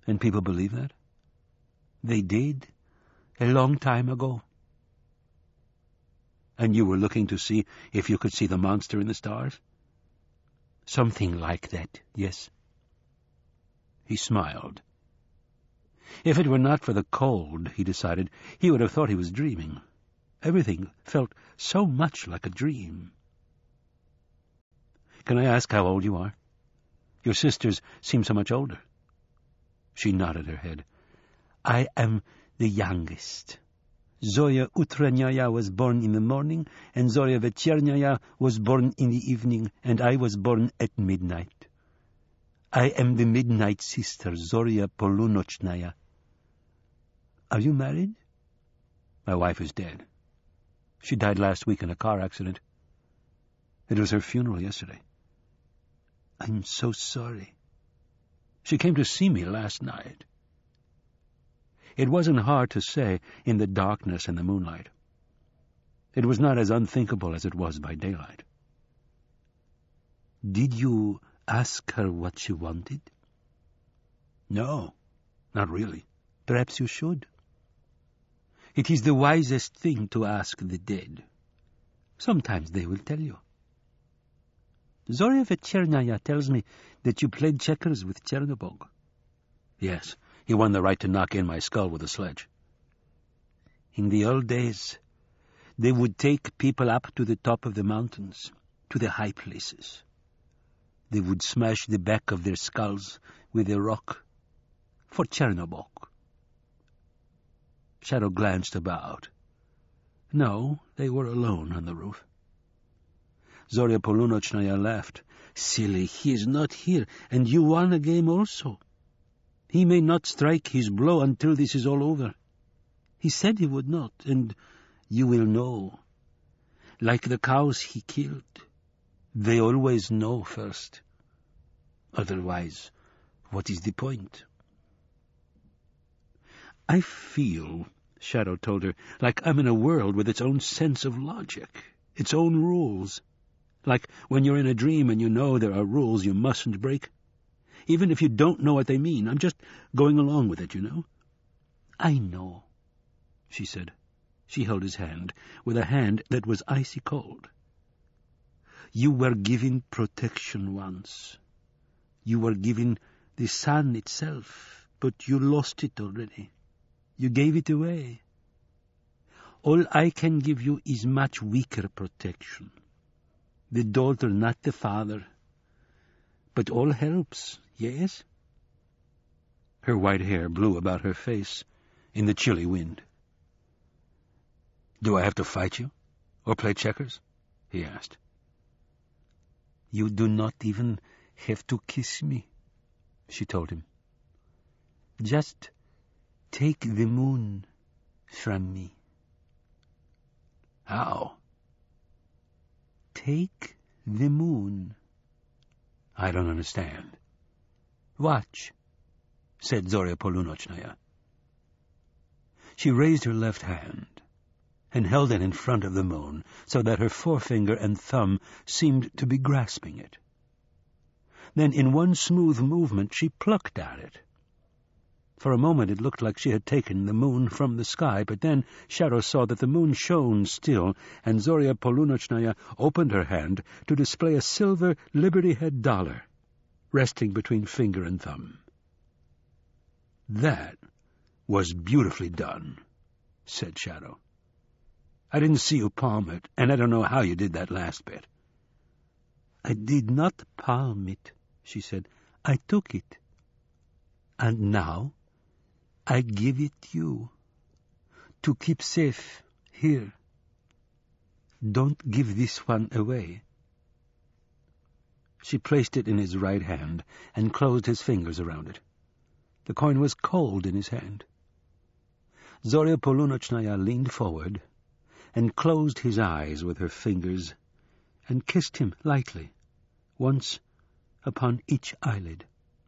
And people believe that? They did, a long time ago. And you were looking to see if you could see the monster in the stars? Something like that, yes. He smiled. If it were not for the cold, he decided, he would have thought he was dreaming. Everything felt so much like a dream. Can I ask how old you are? Your sisters seem so much older. She nodded her head. I am the youngest. Zoya Utranyaya was born in the morning, and Zoya Vechernaya was born in the evening, and I was born at midnight. I am the midnight sister, Zoya Polunochnaya. Are you married? My wife is dead. She died last week in a car accident. It was her funeral yesterday. I'm so sorry. She came to see me last night. It wasn't hard to say in the darkness and the moonlight. It was not as unthinkable as it was by daylight. Did you ask her what she wanted? No, not really. Perhaps you should. It is the wisest thing to ask the dead. Sometimes they will tell you. Zoya Vechernaya tells me that you played checkers with Chernobog. Yes, he won the right to knock in my skull with a sledge. In the old days, they would take people up to the top of the mountains, to the high places. They would smash the back of their skulls with a rock for Chernobog. Shadow glanced about. No, they were alone on the roof. Zoya Polunochnaya laughed. Silly, he is not here, and you won a game also. He may not strike his blow until this is all over. He said he would not, and you will know. Like the cows he killed, they always know first. Otherwise, what is the point? I feel, Shadow told her, like I'm in a world with its own sense of logic, its own rules. Like when you're in a dream and you know there are rules you mustn't break. Even if you don't know what they mean, I'm just going along with it, you know? I know, she said. She held his hand, with a hand that was icy cold. You were given protection once. You were given the sun itself, but you lost it already. You gave it away. All I can give you is much weaker protection. The daughter, not the father. But all helps, yes? Her white hair blew about her face in the chilly wind. Do I have to fight you? Or play checkers? He asked. You do not even have to kiss me, she told him. Just take the moon from me. How? Take the moon. I don't understand. Watch, said Zoya Polunochnaya. She raised her left hand and held it in front of the moon so that her forefinger and thumb seemed to be grasping it. Then in one smooth movement she plucked at it. For a moment it looked like she had taken the moon from the sky, but then Shadow saw that the moon shone still, and Zoya Polunochnaya opened her hand to display a silver Liberty-head dollar, resting between finger and thumb. That was beautifully done, said Shadow. I didn't see you palm it, and I don't know how you did that last bit. I did not palm it, she said. I took it. And now I give it you, to keep safe here. Don't give this one away. She placed it in his right hand and closed his fingers around it. The coin was cold in his hand. Zoya Polunochnaya leaned forward and closed his eyes with her fingers and kissed him lightly, once upon each eyelid.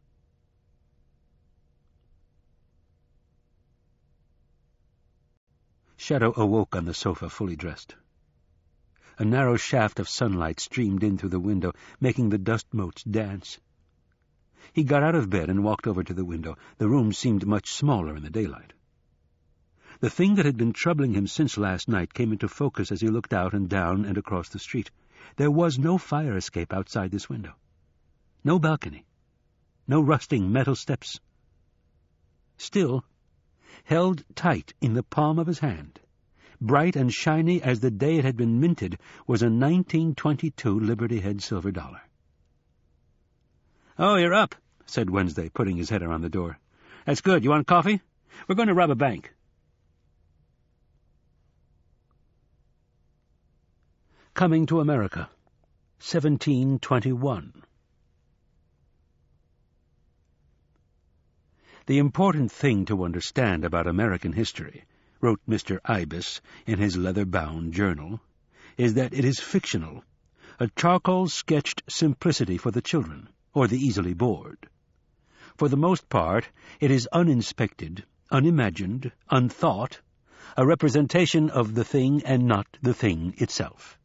Shadow awoke on the sofa, fully dressed. A narrow shaft of sunlight streamed in through the window, making the dust motes dance. He got out of bed and walked over to the window. The room seemed much smaller in the daylight. The thing that had been troubling him since last night came into focus as he looked out and down and across the street. There was no fire escape outside this window. No balcony. No rusting metal steps. Still, held tight in the palm of his hand, bright and shiny as the day it had been minted, was a 1922 Liberty Head silver dollar. "Oh, you're up," said Wednesday, putting his head around the door. "That's good. You want coffee? We're going to rob a bank." Coming to America, 1721. The important thing to understand about American history, wrote Mr. Ibis in his leather-bound journal, is that it is fictional, a charcoal-sketched simplicity for the children, or the easily bored. For the most part, it is uninspected, unimagined, unthought, a representation of the thing and not the thing itself.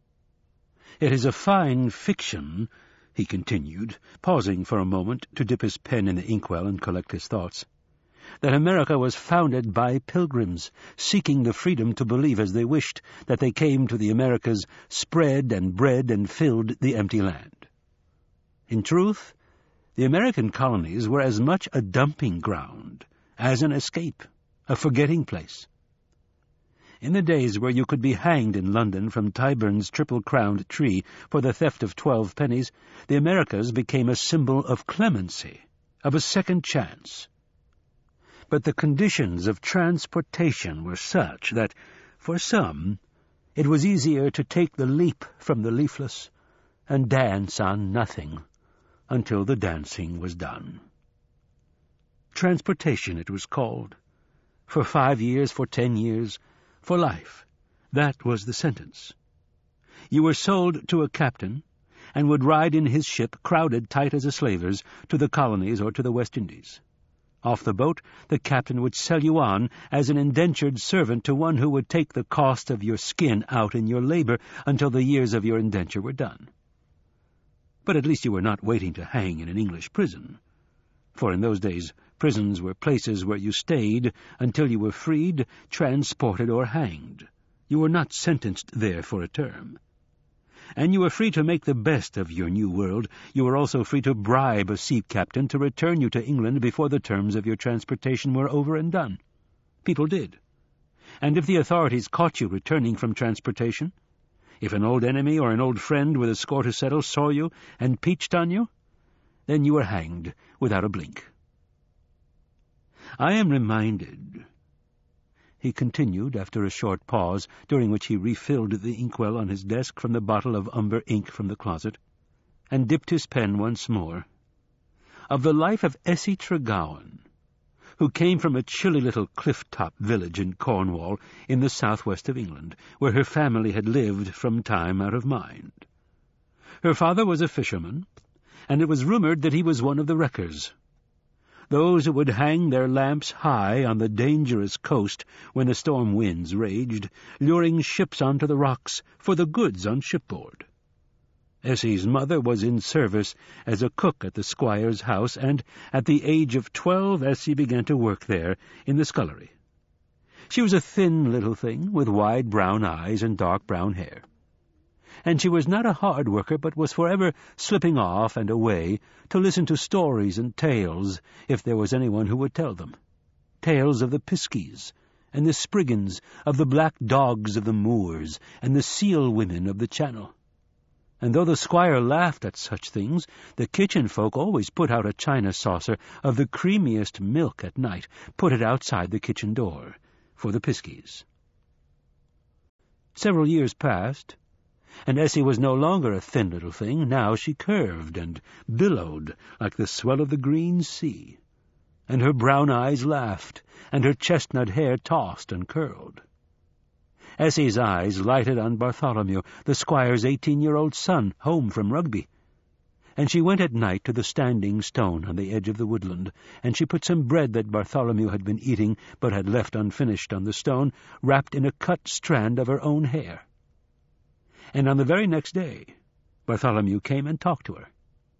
It is a fine fiction, he continued, pausing for a moment to dip his pen in the inkwell and collect his thoughts, that America was founded by pilgrims, seeking the freedom to believe as they wished, that they came to the Americas, spread and bred and filled the empty land. In truth, the American colonies were as much a dumping ground as an escape, a forgetting place. In the days where you could be hanged in London from Tyburn's triple-crowned tree for the theft of 12 pennies, the Americas became a symbol of clemency, of a second chance. But the conditions of transportation were such that, for some, it was easier to take the leap from the leafless and dance on nothing until the dancing was done. Transportation, it was called. For 5 years, for 10 years, for life. That was the sentence. You were sold to a captain, and would ride in his ship, crowded tight as a slaver's, to the colonies or to the West Indies. Off the boat, the captain would sell you on as an indentured servant to one who would take the cost of your skin out in your labor until the years of your indenture were done. But at least you were not waiting to hang in an English prison, for in those days prisons were places where you stayed until you were freed, transported, or hanged. You were not sentenced there for a term. And you were free to make the best of your new world. You were also free to bribe a sea captain to return you to England before the terms of your transportation were over and done. People did. And if the authorities caught you returning from transportation, if an old enemy or an old friend with a score to settle saw you and peached on you, then you were hanged without a blink. I am reminded, he continued after a short pause, during which he refilled the inkwell on his desk from the bottle of umber ink from the closet, and dipped his pen once more, of the life of Essie Tregowan, who came from a chilly little cliff-top village in Cornwall in the southwest of England, where her family had lived from time out of mind. Her father was a fisherman, and it was rumoured that he was one of the wreckers, those who would hang their lamps high on the dangerous coast when the storm winds raged, luring ships onto the rocks for the goods on shipboard. Essie's mother was in service as a cook at the squire's house, and at the age of 12 Essie began to work there in the scullery. She was a thin little thing, with wide brown eyes and dark brown hair. And she was not a hard worker, but was forever slipping off and away to listen to stories and tales, if there was anyone who would tell them. Tales of the Piskies and the Spriggans, of the black dogs of the moors and the seal women of the Channel. And though the squire laughed at such things, the kitchen folk always put out a china saucer of the creamiest milk at night, put it outside the kitchen door, for the Piskies. Several years passed, and Essie was no longer a thin little thing. Now she curved and billowed like the swell of the green sea, and her brown eyes laughed, and her chestnut hair tossed and curled. Essie's eyes lighted on Bartholomew, the squire's 18-year-old son, home from Rugby, and she went at night to the standing stone on the edge of the woodland, and she put some bread that Bartholomew had been eating but had left unfinished on the stone, wrapped in a cut strand of her own hair. And on the very next day, Bartholomew came and talked to her.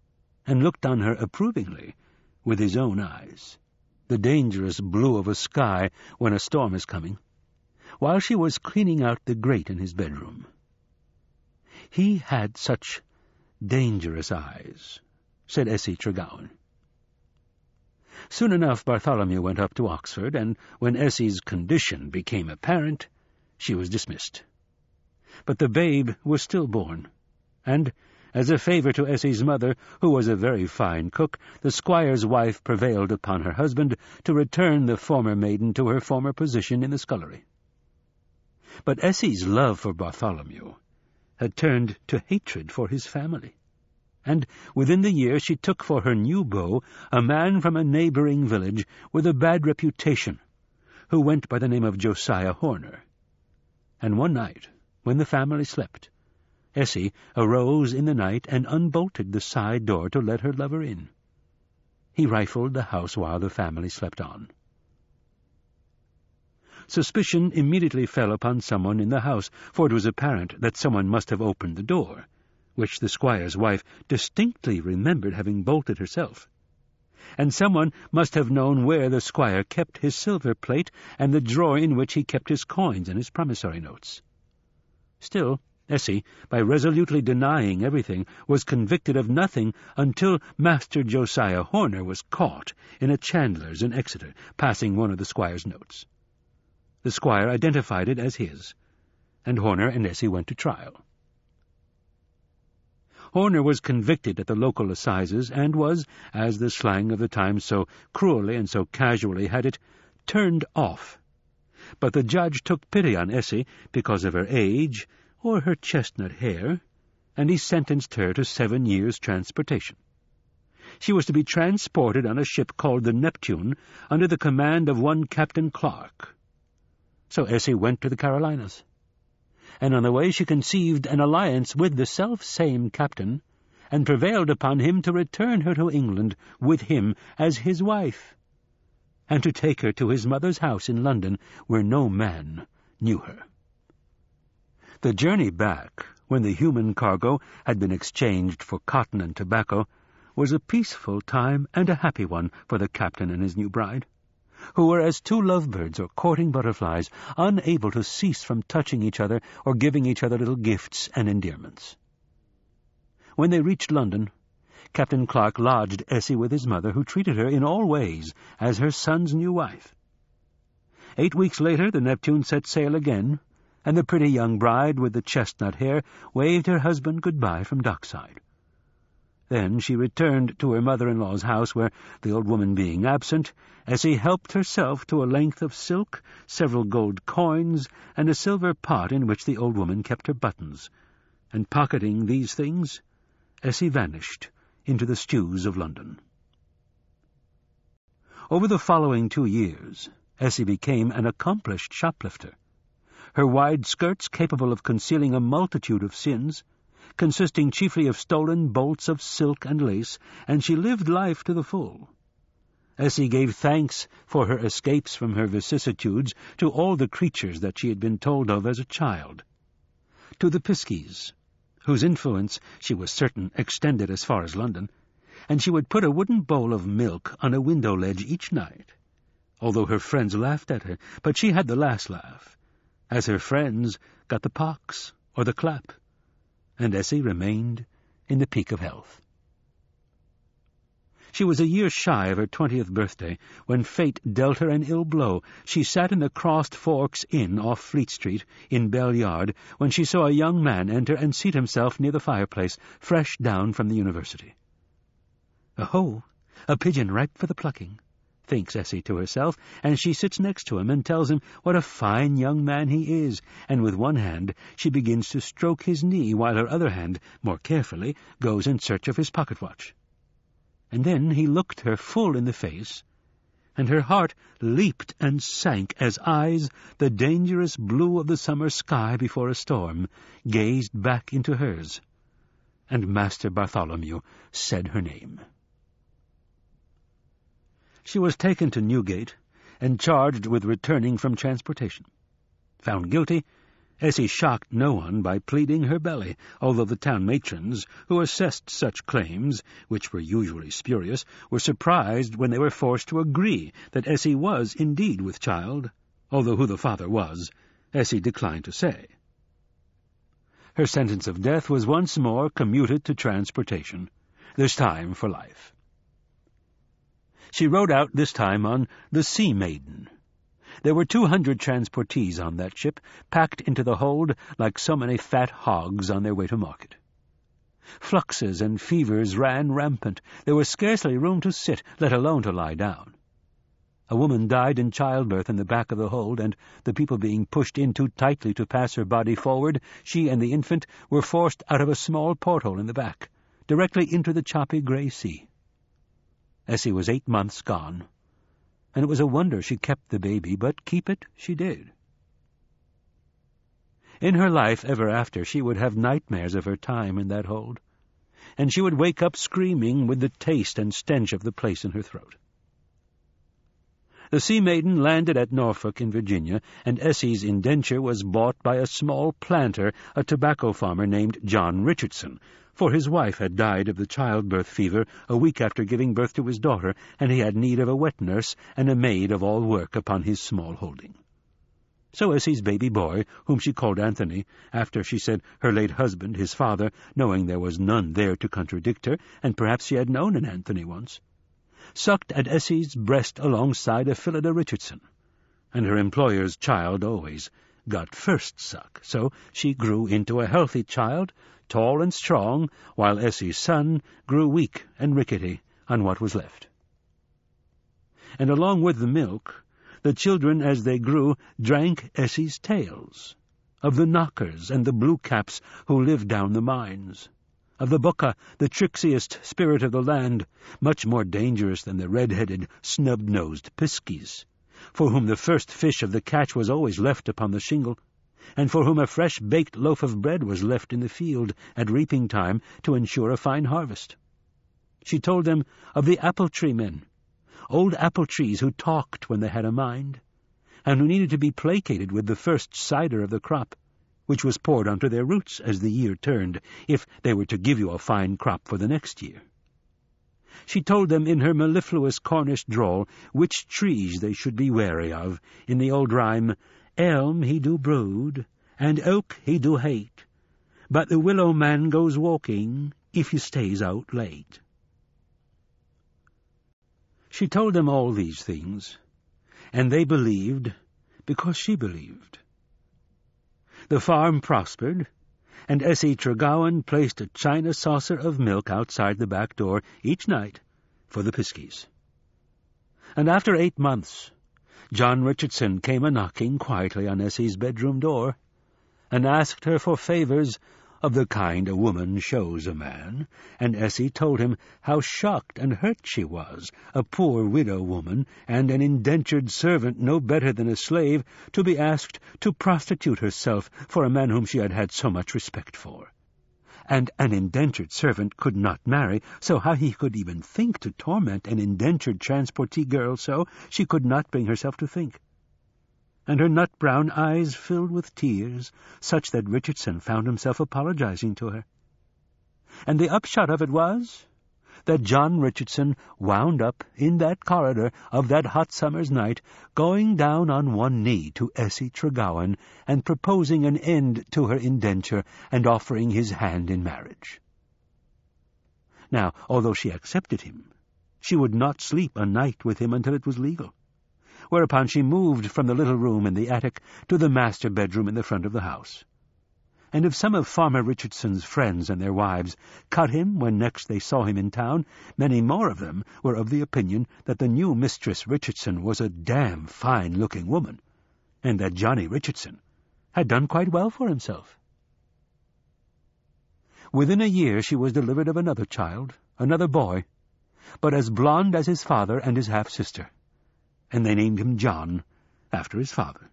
and looked on her approvingly with his own eyes, the dangerous blue of a sky when a storm is coming, while she was cleaning out the grate in his bedroom. He had such dangerous eyes, said Essie Tregowan. Soon enough Bartholomew went up to Oxford, and when Essie's condition became apparent, she was dismissed. But the babe was stillborn, and, as a favour to Essie's mother, who was a very fine cook, the squire's wife prevailed upon her husband to return the former maiden to her former position in the scullery. But Essie's love for Bartholomew had turned to hatred for his family, and within the year she took for her new beau a man from a neighbouring village with a bad reputation, who went by the name of Josiah Horner. And one night, when the family slept, Essie arose in the night and unbolted the side door to let her lover in. He rifled the house while the family slept on. Suspicion immediately fell upon someone in the house, for it was apparent that someone must have opened the door, which the squire's wife distinctly remembered having bolted herself. And someone must have known where the squire kept his silver plate and the drawer in which he kept his coins and his promissory notes. Still, Essie, by resolutely denying everything, was convicted of nothing until Master Josiah Horner was caught in a chandler's in Exeter, passing one of the squire's notes. The squire identified it as his, and Horner and Essie went to trial. Horner was convicted at the local assizes and was, as the slang of the time so cruelly and so casually had it, turned off. But the judge took pity on Essie because of her age or her chestnut hair, and he sentenced her to 7 years' transportation. She was to be transported on a ship called the Neptune under the command of one Captain Clark. So Essie went to the Carolinas, and on the way she conceived an alliance with the self-same captain, and prevailed upon him to return her to England with him as his wife, and to take her to his mother's house in London, where no man knew her. The journey back, when the human cargo had been exchanged for cotton and tobacco, was a peaceful time and a happy one for the captain and his new bride, who were as two lovebirds or courting butterflies, unable to cease from touching each other or giving each other little gifts and endearments. When they reached London, Captain Clark lodged Essie with his mother, who treated her in all ways as her son's new wife. 8 weeks later the Neptune set sail again, and the pretty young bride with the chestnut hair waved her husband good-bye from dockside. Then she returned to her mother-in-law's house, where, the old woman being absent, Essie helped herself to a length of silk, several gold coins, and a silver pot in which the old woman kept her buttons, and pocketing these things, Essie vanished into the stews of London. Over the following 2 years, Essie became an accomplished shoplifter, her wide skirts capable of concealing a multitude of sins, consisting chiefly of stolen bolts of silk and lace, and she lived life to the full. Essie gave thanks for her escapes from her vicissitudes to all the creatures that she had been told of as a child. To the Piskies, whose influence she was certain extended as far as London, and she would put a wooden bowl of milk on a window ledge each night, although her friends laughed at her, but she had the last laugh, as her friends got the pox or the clap, and Essie remained in the peak of health. She was a year shy of her 20th birthday when fate dealt her an ill blow. She sat in the Crossed Forks Inn off Fleet Street in Bell Yard when she saw a young man enter and seat himself near the fireplace, fresh down from the university. "Ho, a pigeon ripe for the plucking," thinks Essie to herself, and she sits next to him and tells him what a fine young man he is, and with one hand she begins to stroke his knee, while her other hand, more carefully, goes in search of his pocket-watch. And then he looked her full in the face, and her heart leaped and sank as eyes, the dangerous blue of the summer sky before a storm, gazed back into hers, and Master Bartholomew said her name. She was taken to Newgate and charged with returning from transportation. Found guilty, Essie shocked no one by pleading her belly, although the town matrons, who assessed such claims, which were usually spurious, were surprised when they were forced to agree that Essie was indeed with child, although who the father was, Essie declined to say. Her sentence of death was once more commuted to transportation, this time for life. She rode out this time on the Sea Maiden. There were 200 transportees on that ship, packed into the hold like so many fat hogs on their way to market. Fluxes and fevers ran rampant. There was scarcely room to sit, let alone to lie down. A woman died in childbirth in the back of the hold, and, the people being pushed in too tightly to pass her body forward, she and the infant were forced out of a small porthole in the back, directly into the choppy grey sea. Essie was 8 months gone, and it was a wonder she kept the baby, but keep it she did. In her life ever after she would have nightmares of her time in that hold, and she would wake up screaming with the taste and stench of the place in her throat. The Sea Maiden landed at Norfolk in Virginia, and Essie's indenture was bought by a small planter, a tobacco farmer named John Richardson, for his wife had died of the childbirth fever a week after giving birth to his daughter, and he had need of a wet nurse and a maid of all work upon his small holding. So Essie's baby boy, whom she called Anthony, after she said her late husband, his father, knowing there was none there to contradict her, and perhaps she had known an Anthony once, sucked at Essie's breast alongside of Phillida Richardson, and her employer's child always got first suck, so she grew into a healthy child, tall and strong, while Essie's son grew weak and rickety on what was left. And along with the milk, the children as they grew drank Essie's tales, of the knockers and the blue-caps who lived down the mines, of the bucca, the trixiest spirit of the land, much more dangerous than the red-headed, snub-nosed piskies, for whom the first fish of the catch was always left upon the shingle, and for whom a fresh-baked loaf of bread was left in the field at reaping time to ensure a fine harvest. She told them of the apple-tree men, old apple-trees who talked when they had a mind, and who needed to be placated with the first cider of the crop, which was poured onto their roots as the year turned, if they were to give you a fine crop for the next year. She told them in her mellifluous Cornish drawl which trees they should be wary of, in the old rhyme, "Elm he do brood, and oak he do hate, but the willow man goes walking if he stays out late." She told them all these things, and they believed because she believed. The farm prospered, and Essie Tregowan placed a china saucer of milk outside the back door each night for the piskies. And after 8 months, John Richardson came a-knocking quietly on Essie's bedroom door, and asked her for favours of the kind a woman shows a man, and Essie told him how shocked and hurt she was, a poor widow woman, and an indentured servant no better than a slave, to be asked to prostitute herself for a man whom she had had so much respect for. And an indentured servant could not marry, so how he could even think to torment an indentured transportee girl so, she could not bring herself to think. And her nut-brown eyes filled with tears, such that Richardson found himself apologizing to her. And the upshot of it was that John Richardson wound up in that corridor of that hot summer's night, going down on one knee to Essie Tregowan and proposing an end to her indenture and offering his hand in marriage. Now, although she accepted him, she would not sleep a night with him until it was legal, whereupon she moved from the little room in the attic to the master bedroom in the front of the house. And if some of Farmer Richardson's friends and their wives cut him when next they saw him in town, many more of them were of the opinion that the new Mistress Richardson was a damn fine-looking woman, and that Johnny Richardson had done quite well for himself. Within a year she was delivered of another child, another boy, but as blond as his father and his half-sister, and they named him John, after his father.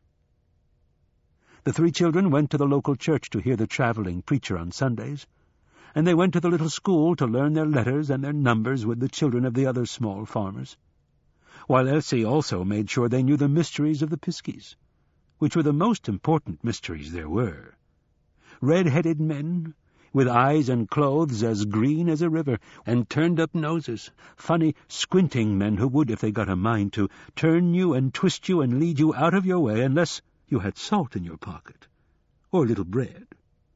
The 3 children went to the local church to hear the traveling preacher on Sundays, and they went to the little school to learn their letters and their numbers with the children of the other small farmers, while Elsie also made sure they knew the mysteries of the piskies, which were the most important mysteries there were. Red-headed men, with eyes and clothes as green as a river, and turned-up noses, funny, squinting men who would, if they got a mind to, turn you and twist you and lead you out of your way unless you had salt in your pocket, or a little bread.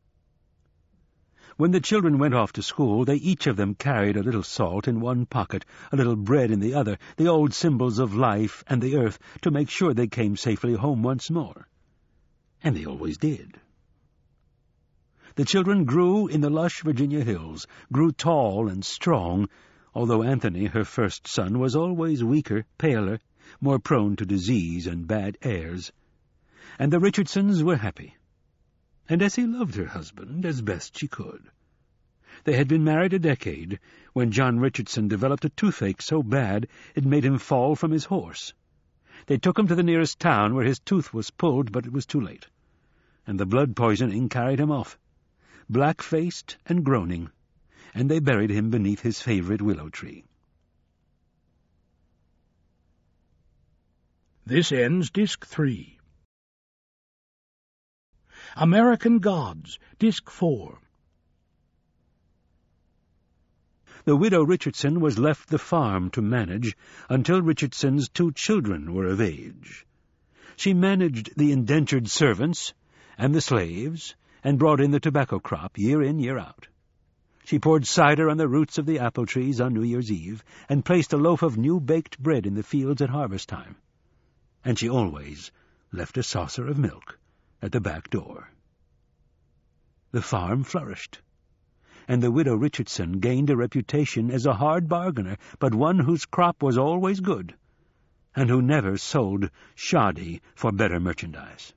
When the children went off to school, they each of them carried a little salt in one pocket, a little bread in the other, the old symbols of life and the earth, to make sure they came safely home once more. And they always did. The children grew in the lush Virginia hills, grew tall and strong, although Anthony, her first son, was always weaker, paler, more prone to disease and bad airs. And the Richardsons were happy. And Essie loved her husband as best she could. They had been married a decade when John Richardson developed a toothache so bad it made him fall from his horse. They took him to the nearest town where his tooth was pulled, but it was too late, and the blood poisoning carried him off, black-faced and groaning, and they buried him beneath his favorite willow tree. This ends Disc 3. American Gods, Disc 4. The widow Richardson was left the farm to manage until Richardson's 2 children were of age. She managed the indentured servants and the slaves, and brought in the tobacco crop year in, year out. She poured cider on the roots of the apple trees on New Year's Eve, and placed a loaf of new baked bread in the fields at harvest time. And she always left a saucer of milk at the back door. The farm flourished, and the widow Richardson gained a reputation as a hard bargainer, but one whose crop was always good, and who never sold shoddy for better merchandise.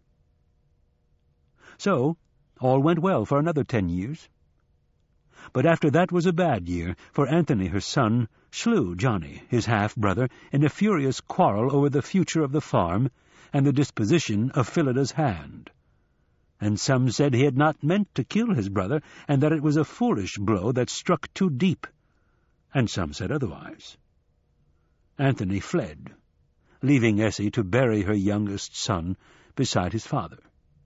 So all went well for another 10 years. But after that was a bad year, for Anthony, her son, slew Johnny, his half-brother, in a furious quarrel over the future of the farm and the disposition of Phillida's hand. And some said he had not meant to kill his brother, and that it was a foolish blow that struck too deep, and some said otherwise. Anthony fled, leaving Essie to bury her youngest son beside his father.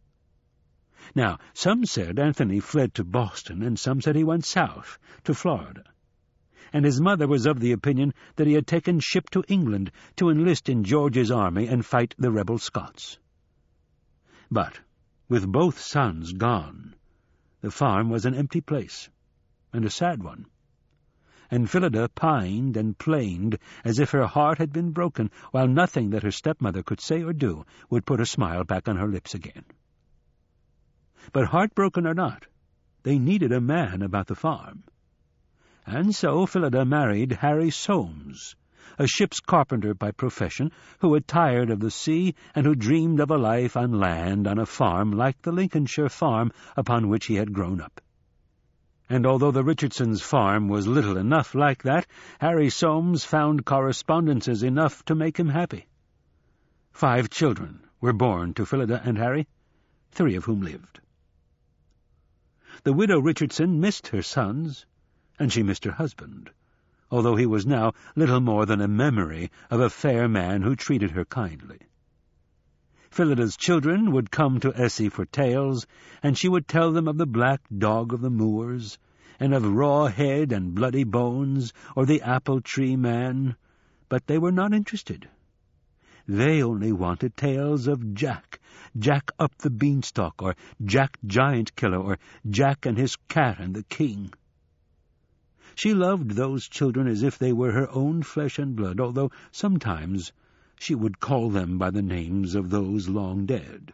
Now, some said Anthony fled to Boston, and some said he went south, to Florida. And his mother was of the opinion that he had taken ship to England to enlist in George's army and fight the rebel Scots. But with both sons gone, the farm was an empty place, and a sad one. And Phillida pined and plained as if her heart had been broken, while nothing that her stepmother could say or do would put a smile back on her lips again. But heartbroken or not, they needed a man about the farm. And so Phillida married Harry Soames, a ship's carpenter by profession, who had tired of the sea and who dreamed of a life on land on a farm like the Lincolnshire farm upon which he had grown up. And although the Richardsons' farm was little enough like that, Harry Soames found correspondences enough to make him happy. 5 children were born to Phillida and Harry, 3 of whom lived. The widow Richardson missed her sons, and she missed her husband, although he was now little more than a memory of a fair man who treated her kindly. Phillida's children would come to Essie for tales, and she would tell them of the black dog of the moors, and of Raw Head and Bloody Bones, or the apple-tree man, but they were not interested. They only wanted tales of Jack up the beanstalk, or Jack Giant Killer, or Jack and his cat and the king. She loved those children as if they were her own flesh and blood, although sometimes she would call them by the names of those long dead.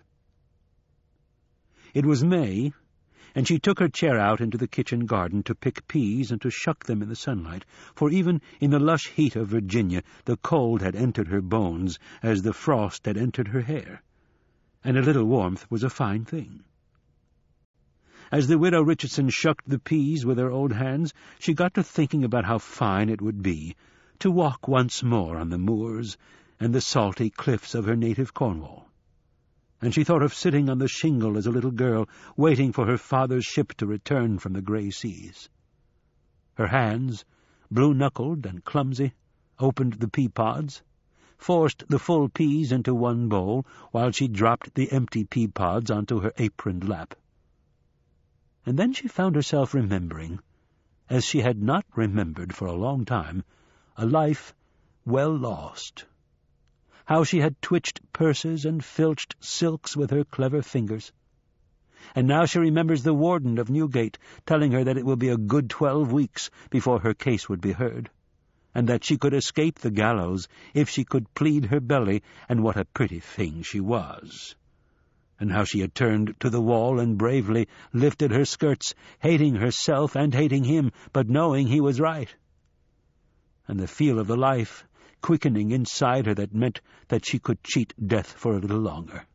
It was May, and she took her chair out into the kitchen garden to pick peas and to shuck them in the sunlight, for even in the lush heat of Virginia the cold had entered her bones as the frost had entered her hair, and a little warmth was a fine thing. As the widow Richardson shucked the peas with her old hands, she got to thinking about how fine it would be to walk once more on the moors and the salty cliffs of her native Cornwall. And she thought of sitting on the shingle as a little girl, waiting for her father's ship to return from the grey seas. Her hands, blue-knuckled and clumsy, opened the pea-pods, forced the full peas into one bowl while she dropped the empty pea pods onto her aproned lap. And then she found herself remembering, as she had not remembered for a long time, a life well lost. How she had twitched purses and filched silks with her clever fingers. And now she remembers the warden of Newgate telling her that it will be a good 12 weeks before her case would be heard, and that she could escape the gallows if she could plead her belly, and what a pretty thing she was. And how she had turned to the wall and bravely lifted her skirts, hating herself and hating him, but knowing he was right. And the feel of the life quickening inside her that meant that she could cheat death for a little longer.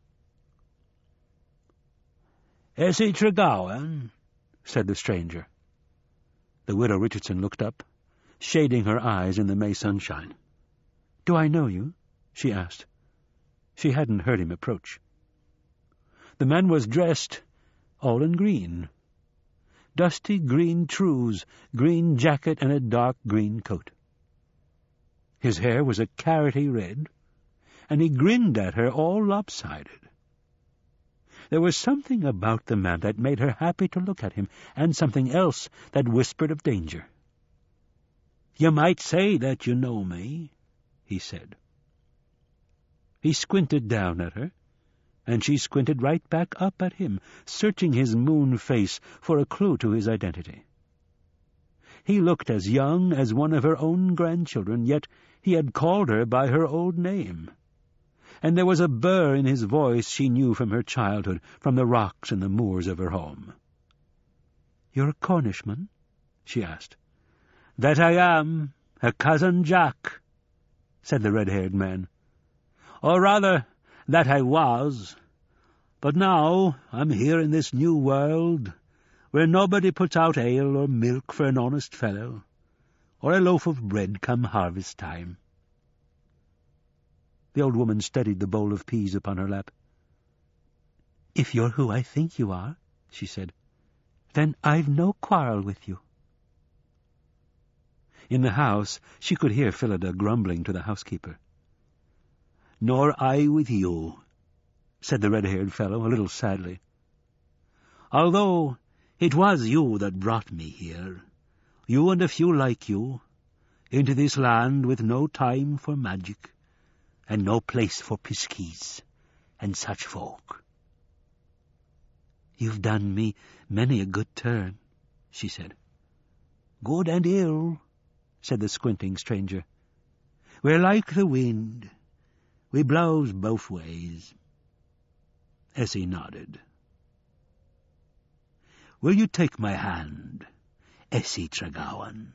"Essie Tregowan," said the stranger. The widow Richardson looked up, shading her eyes in the May sunshine. "Do I know you?" she asked. She hadn't heard him approach. The man was dressed all in green. Dusty green trews, green jacket, and a dark green coat. His hair was a carroty red, and he grinned at her all lopsided. There was something about the man that made her happy to look at him, and something else that whispered of danger. "You might say that you know me," he said. He squinted down at her, and she squinted right back up at him, searching his moon face for a clue to his identity. He looked as young as one of her own grandchildren, yet he had called her by her old name. And there was a burr in his voice she knew from her childhood, from the rocks and the moors of her home. "You're a Cornishman?" she asked. "That I am, her cousin Jack," said the red-haired man. "Or rather, that I was. But now I'm here in this new world, where nobody puts out ale or milk for an honest fellow, or a loaf of bread come harvest time." The old woman steadied the bowl of peas upon her lap. "If you're who I think you are," she said, "then I've no quarrel with you." In the house she could hear Phillida grumbling to the housekeeper. "Nor I with you," said the red-haired fellow, a little sadly. "Although it was you that brought me here, you and a few like you, into this land with no time for magic, and no place for piskies and such folk." "You've done me many a good turn," she said. "Good and ill," said the squinting stranger. "We're like the wind. We blows both ways." Essie nodded. "Will you take my hand, Essie Tregowan?"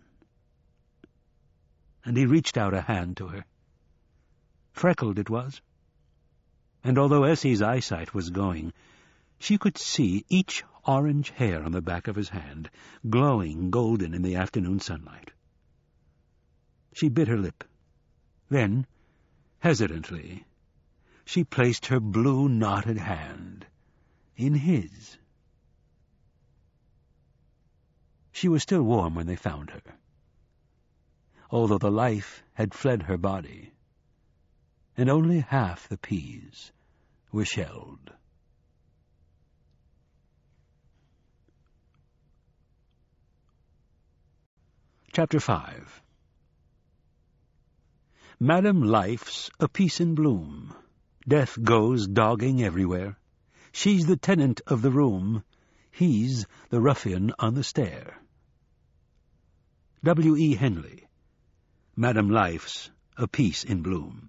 And he reached out a hand to her. Freckled it was, and although Essie's eyesight was going, she could see each orange hair on the back of his hand, glowing golden in the afternoon sunlight. She bit her lip. Then, hesitantly, she placed her blue knotted hand in his. She was still warm when they found her, although the life had fled her body, and only half the peas were shelled. Chapter 5. Madam Life's a piece in bloom. Death goes dogging everywhere. She's the tenant of the room. He's the ruffian on the stair. W. E. Henley. Madam Life's a piece in bloom.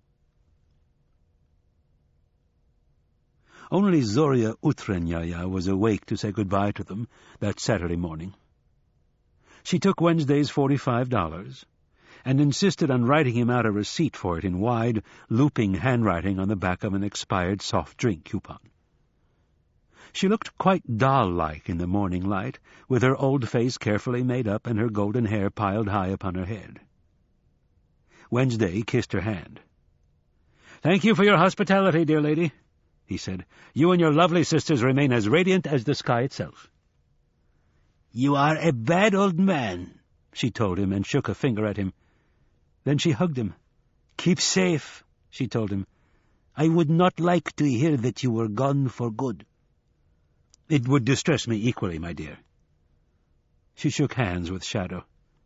Only Zoria Utrenyaya was awake to say goodbye to them that Saturday morning. She took Wednesday's $45 and insisted on writing him out a receipt for it in wide, looping handwriting on the back of an expired soft drink coupon. She looked quite doll-like in the morning light, with her old face carefully made up and her golden hair piled high upon her head. Wednesday kissed her hand. "Thank you for your hospitality, dear lady," he said. "You and your lovely sisters remain as radiant as the sky itself." "You are a bad old man," she told him, and shook a finger at him. Then she hugged him, "Keep safe," she told him. "I would not like to hear that you were gone for good." "It would distress me equally, my dear." She shook hands with Shadow.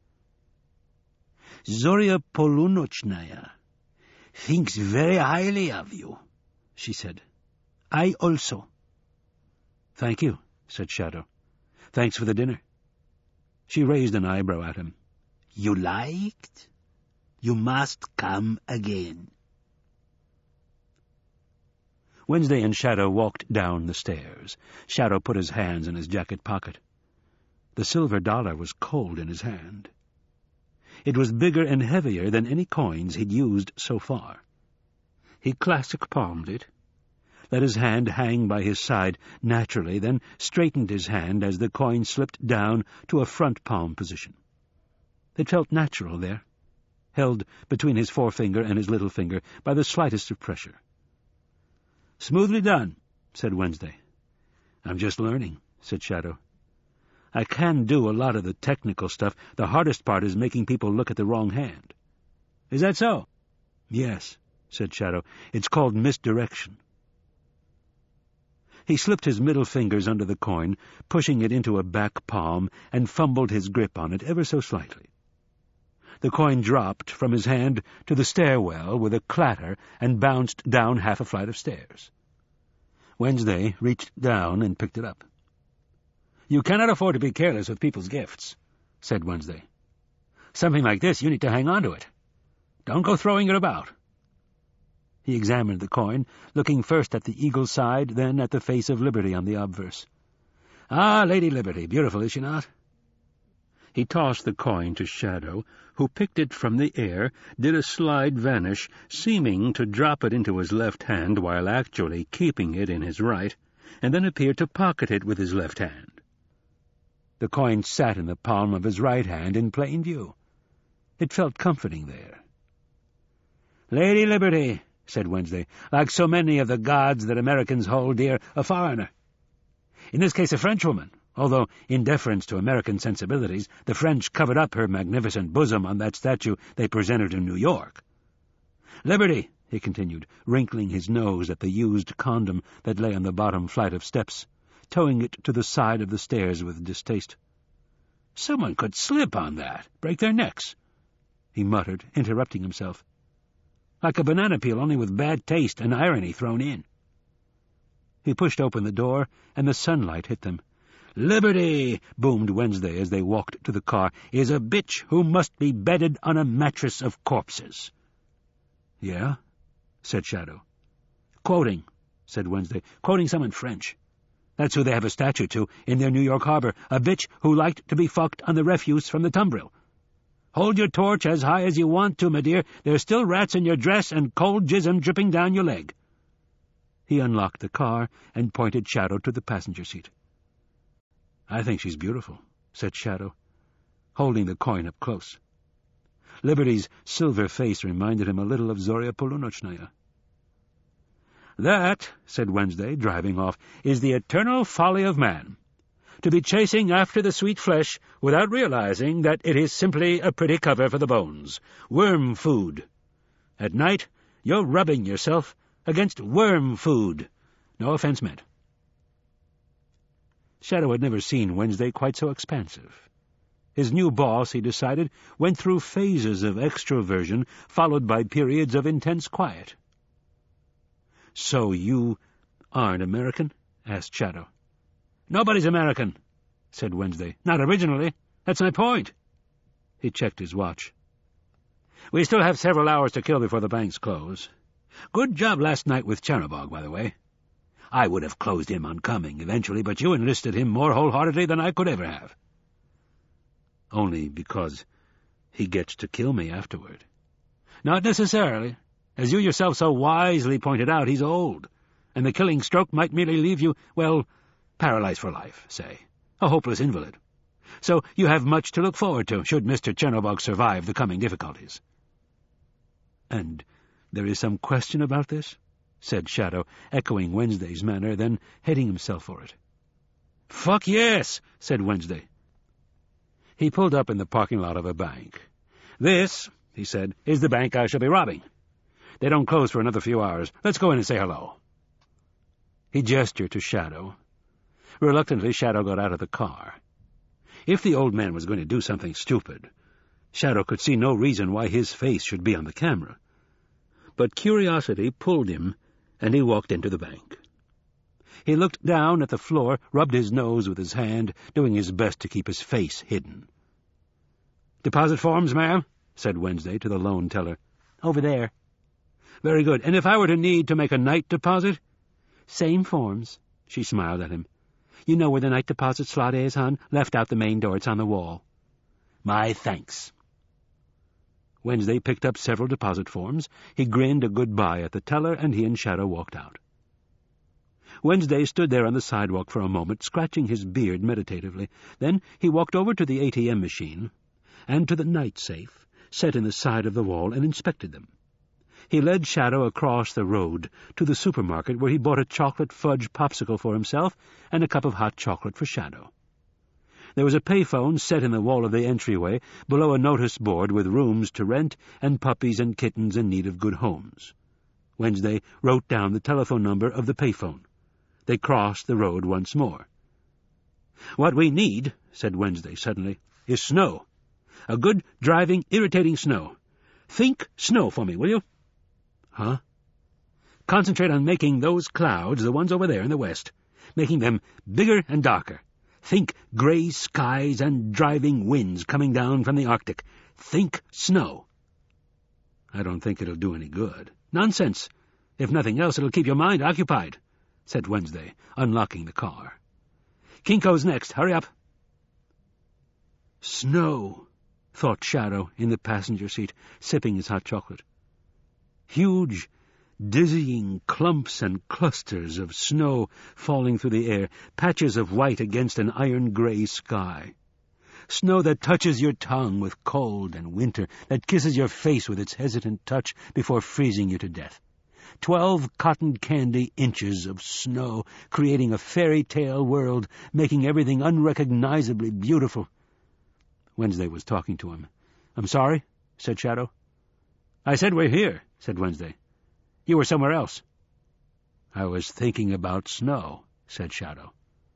"Zoria Polunochnaya thinks very highly of you," she said. "I also." "Thank you," said Shadow. "Thanks for the dinner." She raised an eyebrow at him. "You liked? You must come again." Wednesday and Shadow walked down the stairs. Shadow put his hands in his jacket pocket. The silver dollar was cold in his hand. It was bigger and heavier than any coins he'd used so far. He classic-palmed it, let his hand hang by his side naturally, then straightened his hand as the coin slipped down to a front palm position. It felt natural there, held between his forefinger and his little finger by the slightest of pressure. "Smoothly done," said Wednesday. "I'm just learning," said Shadow. "I can do a lot of the technical stuff. The hardest part is making people look at the wrong hand." "Is that so?" "Yes," said Shadow. "It's called misdirection." He slipped his middle fingers under the coin, pushing it into a back palm, and fumbled his grip on it ever so slightly. The coin dropped from his hand to the stairwell with a clatter and bounced down half a flight of stairs. Wednesday reached down and picked it up. "You cannot afford to be careless with people's gifts," said Wednesday. "Something like this, you need to hang on to it. Don't go throwing it about." He examined the coin, looking first at the eagle side, then at the face of Liberty on the obverse. "Ah, Lady Liberty, beautiful, is she not?" He tossed the coin to Shadow, who picked it from the air, did a slide vanish, seeming to drop it into his left hand while actually keeping it in his right, and then appeared to pocket it with his left hand. The coin sat in the palm of his right hand in plain view. It felt comforting there. "Lady Liberty," said Wednesday, "like so many of the gods that Americans hold dear, a foreigner. In this case a Frenchwoman, although, in deference to American sensibilities, the French covered up her magnificent bosom on that statue they presented in New York. Liberty," he continued, wrinkling his nose at the used condom that lay on the bottom flight of steps, towing it to the side of the stairs with distaste. "Someone could slip on that, break their necks," he muttered, interrupting himself. "Like a banana peel, only with bad taste and irony thrown in." He pushed open the door, and the sunlight hit them. "Liberty," boomed Wednesday as they walked to the car, "is a bitch who must be bedded on a mattress of corpses." "Yeah?" said Shadow. "Quoting," said Wednesday, "quoting someone French. That's who they have a statue to in their New York harbor, a bitch who liked to be fucked on the refuse from the tumbril. Hold your torch as high as you want to, my dear. There's still rats in your dress and cold jism dripping down your leg." He unlocked the car and pointed Shadow to the passenger seat. "I think she's beautiful," said Shadow, holding the coin up close. Liberty's silver face reminded him a little of Zoria Polunochnaya. "That," said Wednesday, driving off, "is the eternal folly of man. To be chasing after the sweet flesh without realizing that it is simply a pretty cover for the bones. Worm food. At night, you're rubbing yourself against worm food. No offense meant." Shadow had never seen Wednesday quite so expansive. His new boss, he decided, went through phases of extroversion followed by periods of intense quiet. "So you aren't American?" asked Shadow. "Nobody's American," said Wednesday. "Not originally. That's my point." He checked his watch. "We still have several hours to kill before the banks close. Good job last night with Cherobog, by the way. I would have closed him on coming eventually, but you enlisted him more wholeheartedly than I could ever have." "Only because he gets to kill me afterward." "Not necessarily. As you yourself so wisely pointed out, he's old, and the killing stroke might merely leave you, well, paralyzed for life, say, a hopeless invalid. So you have much to look forward to, should Mr. Cherobog survive the coming difficulties." "And there is some question about this?" said Shadow, echoing Wednesday's manner, then heading himself for it. "Fuck yes," said Wednesday. He pulled up in the parking lot of a bank. "This," he said, "is the bank I shall be robbing. They don't close for another few hours. Let's go in and say hello." He gestured to Shadow. Reluctantly, Shadow got out of the car. If the old man was going to do something stupid, Shadow could see no reason why his face should be on the camera. But curiosity pulled him, and he walked into the bank. He looked down at the floor, rubbed his nose with his hand, doing his best to keep his face hidden. "Deposit forms, ma'am?" said Wednesday to the loan teller. "Over there." "Very good. And if I were to need to make a night deposit?" "Same forms." She smiled at him. "You know where the night deposit slot is, hon? Left out the main door. It's on the wall." "My thanks." Wednesday picked up several deposit forms. He grinned a goodbye at the teller, and he and Shadow walked out. Wednesday stood there on the sidewalk for a moment, scratching his beard meditatively. Then he walked over to the ATM machine and to the night safe, set in the side of the wall, and inspected them. He led Shadow across the road to the supermarket, where he bought a chocolate fudge popsicle for himself and a cup of hot chocolate for Shadow. There was a payphone set in the wall of the entryway, below a notice board with rooms to rent and puppies and kittens in need of good homes. Wednesday wrote down the telephone number of the payphone. They crossed the road once more. "What we need," said Wednesday suddenly, "is snow. A good, driving, irritating snow. Think snow for me, will you?" "Huh?" "Concentrate on making those clouds, the ones over there in the west, making them bigger and darker. Think gray skies and driving winds coming down from the Arctic. Think snow." "I don't think it'll do any good." "Nonsense. If nothing else, it'll keep your mind occupied," said Wednesday, unlocking the car. "Kinko's next. Hurry up." Snow, thought Shadow in the passenger seat, sipping his hot chocolate. Huge, dizzying clumps and clusters of snow falling through the air, patches of white against an iron-gray sky. Snow that touches your tongue with cold and winter, that kisses your face with its hesitant touch before freezing you to death. 12 cotton candy inches of snow, creating a fairy tale world, making everything unrecognizably beautiful. Wednesday was talking to him. "I'm sorry," said Shadow. "I said we're here," said Wednesday. "You were somewhere else." "I was thinking about snow," said Shadow.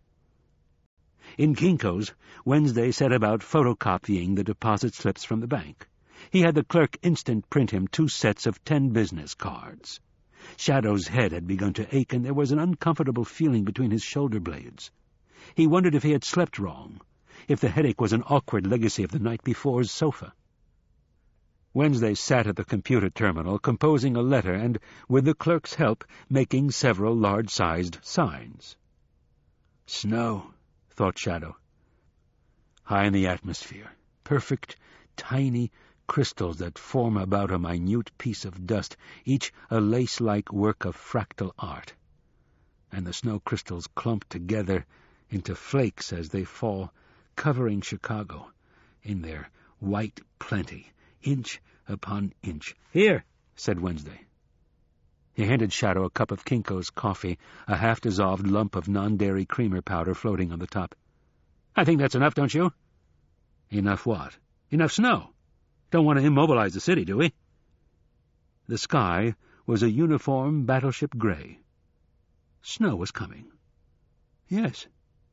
In Kinko's, Wednesday set about photocopying the deposit slips from the bank. He had the clerk instant print him 2 sets of 10 business cards. Shadow's head had begun to ache, and there was an uncomfortable feeling between his shoulder blades. He wondered if he had slept wrong, if the headache was an awkward legacy of the night before's sofa. Wednesday sat at the computer terminal, composing a letter and, with the clerk's help, making several large-sized signs. Snow, thought Shadow. High in the atmosphere, perfect, tiny crystals that form about a minute piece of dust, each a lace-like work of fractal art. And the snow crystals clump together into flakes as they fall, covering Chicago in their white plenty, inch upon inch. "Here," said Wednesday. He handed Shadow a cup of Kinko's coffee, a half-dissolved lump of non-dairy creamer powder floating on the top. "I think that's enough, don't you?" "Enough what?" "Enough snow. Don't want to immobilize the city, do we?" The sky was a uniform battleship gray. Snow was coming. "Yes."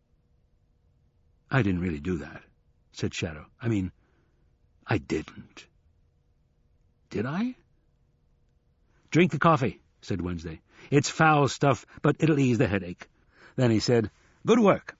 "I didn't really do that," said Shadow. I didn't." "Did I?" "Drink the coffee," said Wednesday. "It's foul stuff, but it'll ease the headache." Then he said, "Good work."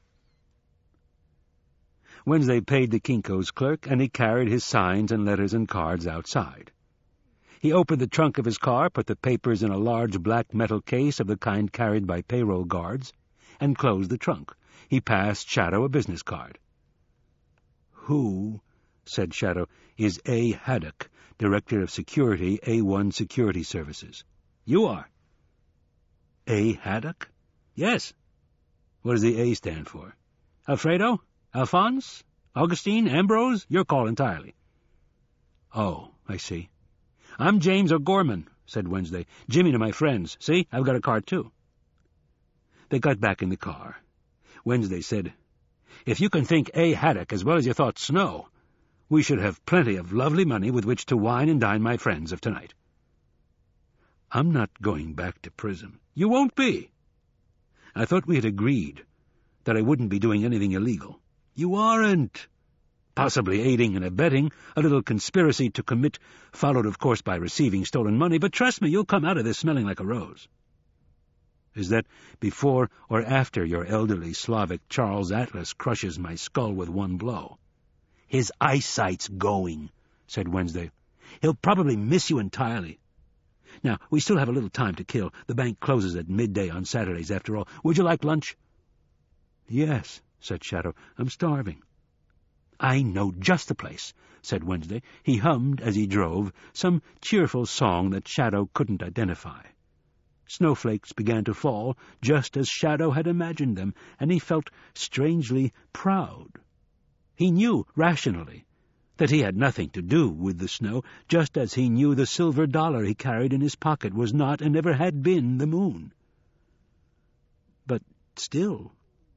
Wednesday paid the Kinko's clerk, and he carried his signs and letters and cards outside. He opened the trunk of his car, put the papers in a large black metal case of the kind carried by payroll guards, and closed the trunk. He passed Shadow a business card. "Who," said Shadow, "is A. Haddock, Director of Security, A1 Security Services?" "You are." "A. Haddock?" "Yes." "What does the A stand for?" "Alfredo? Alphonse? Augustine? Ambrose? Your call entirely." "Oh, I see." "I'm James O'Gorman," said Wednesday. "Jimmy to my friends. See, I've got a car, too." They got back in the car. Wednesday said, "If you can think A. Haddock as well as you thought snow, we should have plenty of lovely money with which to wine and dine my friends of tonight." I'm not going back to prison. You won't be. I thought we had agreed that I wouldn't be doing anything illegal. You aren't. Possibly aiding and abetting, a little conspiracy to commit, followed of course by receiving stolen money, but trust me, you'll come out of this smelling like a rose. Is that before or after your elderly Slavic Charles Atlas crushes my skull with one blow? His eyesight's going, said Wednesday. He'll probably miss you entirely. Now, we still have a little time to kill. The bank closes at midday on Saturdays, after all. Would you like lunch? Yes, said Shadow. I'm starving. I know just the place, said Wednesday. He hummed, as he drove, some cheerful song that Shadow couldn't identify. Snowflakes began to fall, just as Shadow had imagined them, and he felt strangely proud. He knew, rationally, that he had nothing to do with the snow, just as he knew the silver dollar he carried in his pocket was not and never had been the moon. But still...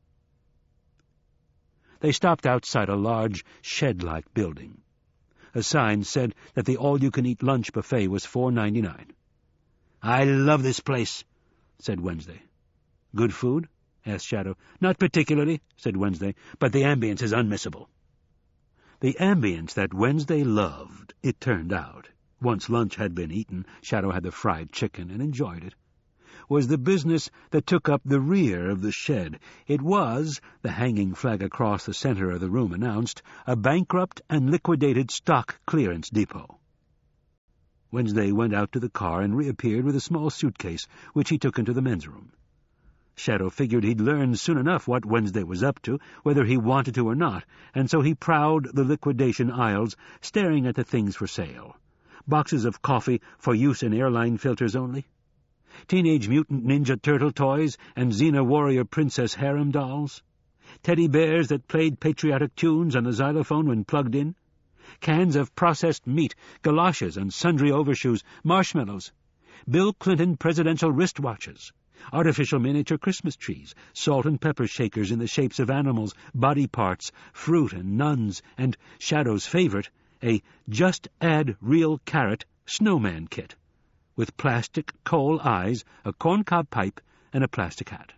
They stopped outside a large, shed-like building. A sign said that the all-you-can-eat lunch buffet was $4.99. I love this place, said Wednesday. Good food? Asked Shadow. Not particularly, said Wednesday, but the ambience is unmissable. The ambience that Wednesday loved, it turned out, once lunch had been eaten, Shadow had the fried chicken and enjoyed it, was the business that took up the rear of the shed. It was, the hanging flag across the center of the room announced, a bankrupt and liquidated stock clearance depot. Wednesday went out to the car and reappeared with a small suitcase, which he took into the men's room. Shadow figured he'd learn soon enough what Wednesday was up to, whether he wanted to or not, and so he prowled the liquidation aisles, staring at the things for sale. Boxes of coffee for use in airline filters only, Teenage Mutant Ninja Turtle toys and Xena Warrior Princess harem dolls, teddy bears that played patriotic tunes on the xylophone when plugged in, cans of processed meat, galoshes and sundry overshoes, marshmallows, Bill Clinton presidential wristwatches, artificial miniature Christmas trees, salt and pepper shakers in the shapes of animals, body parts, fruit and nuns, and, Shadow's favorite, a Just Add Real Carrot snowman kit, with plastic coal eyes, a corncob pipe, and a plastic hat.